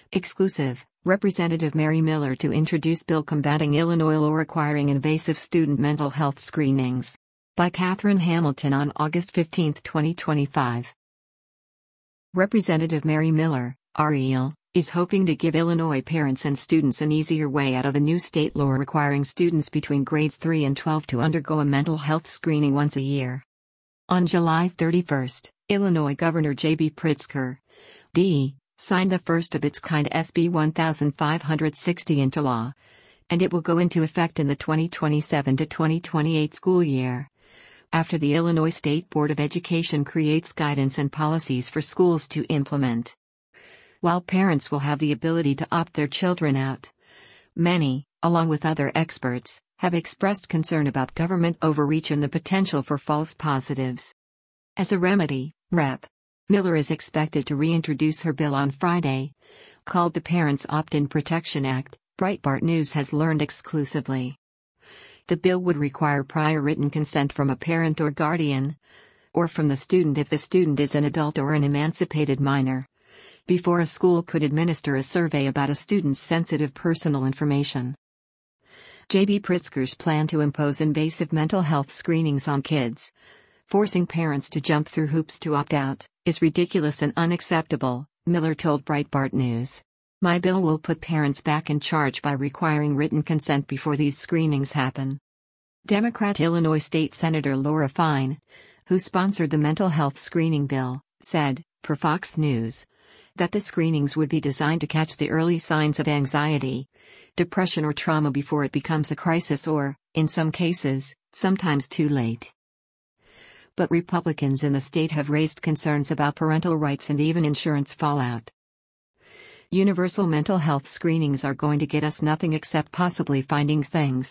Exclusive, Representative Mary Miller to introduce bill combating Illinois law requiring invasive student mental health screenings. By Catherine Hamilton on August 15, 2025. Representative Mary Miller, REL, is hoping to give Illinois parents and students an easier way out of the new state law requiring students between grades 3 and 12 to undergo a mental health screening once a year. On July 31, Illinois Governor J.B. Pritzker, D., signed the first-of-its-kind SB 1560 into law, and it will go into effect in the 2027 to 2028 school year, after the Illinois State Board of Education creates guidance and policies for schools to implement. While parents will have the ability to opt their children out, many, along with other experts, have expressed concern about government overreach and the potential for false positives. As a remedy, Rep. Miller is expected to reintroduce her bill on Friday, called the Parents Opt-in Protection Act, Breitbart News has learned exclusively. The bill would require prior written consent from a parent or guardian, or from the student if the student is an adult or an emancipated minor, before a school could administer a survey about a student's sensitive personal information. J.B. Pritzker's plan to impose invasive mental health screenings on kids, forcing parents to jump through hoops to opt out, is ridiculous and unacceptable, Miller told Breitbart News. My bill will put parents back in charge by requiring written consent before these screenings happen. Democrat Illinois State Senator Laura Fine, who sponsored the mental health screening bill, said, per Fox News, that the screenings would be designed to catch the early signs of anxiety, depression or trauma before it becomes a crisis or, in some cases, sometimes too late. But Republicans in the state have raised concerns about parental rights and even insurance fallout. Universal mental health screenings are going to get us nothing except possibly finding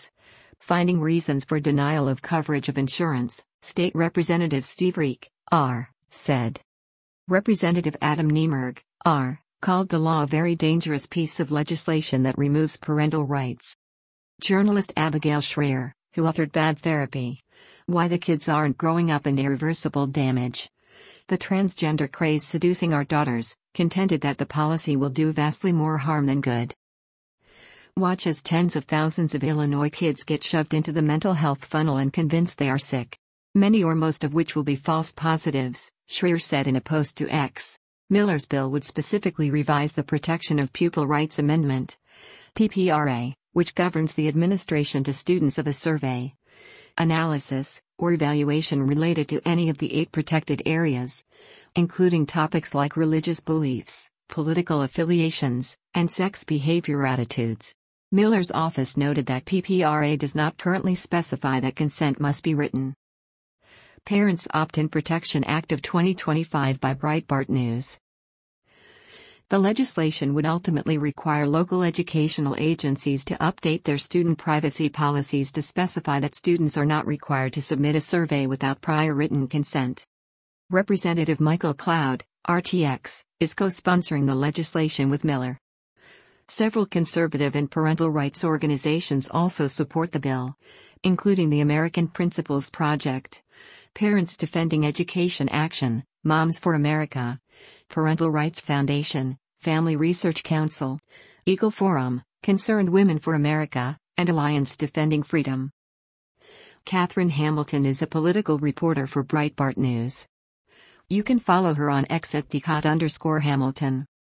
reasons for denial of coverage of insurance, State Representative Steve Reek, R., said. Representative Adam Niemerg, R., called the law a very dangerous piece of legislation that removes parental rights. Journalist Abigail Shrier, who authored Bad Therapy, Why the Kids Aren't Growing Up and Irreversible Damage, the transgender craze seducing our daughters, contended that the policy will do vastly more harm than good. Watch as tens of thousands of Illinois kids get shoved into the mental health funnel and convinced they are sick, many or most of which will be false positives, Shrier said in a post to X. Miller's bill would specifically revise the Protection of Pupil Rights Amendment, PPRA, which governs the administration to students of a survey, analysis, or evaluation related to any of the 8 protected areas, including topics like religious beliefs, political affiliations, and sex behavior attitudes. Miller's office noted that PPRA does not currently specify that consent must be written. Parents Opt-in Protection Act of 2025 by Breitbart News. The legislation would ultimately require local educational agencies to update their student privacy policies to specify that students are not required to submit a survey without prior written consent. Representative Michael Cloud, RTX, is co-sponsoring the legislation with Miller. Several conservative and parental rights organizations also support the bill, including the American Principles Project, Parents Defending Education Action, Moms for America, Parental Rights Foundation, Family Research Council, Eagle Forum, Concerned Women for America, and Alliance Defending Freedom. Catherine Hamilton is a political reporter for Breitbart News. You can follow her on X at @Hamilton.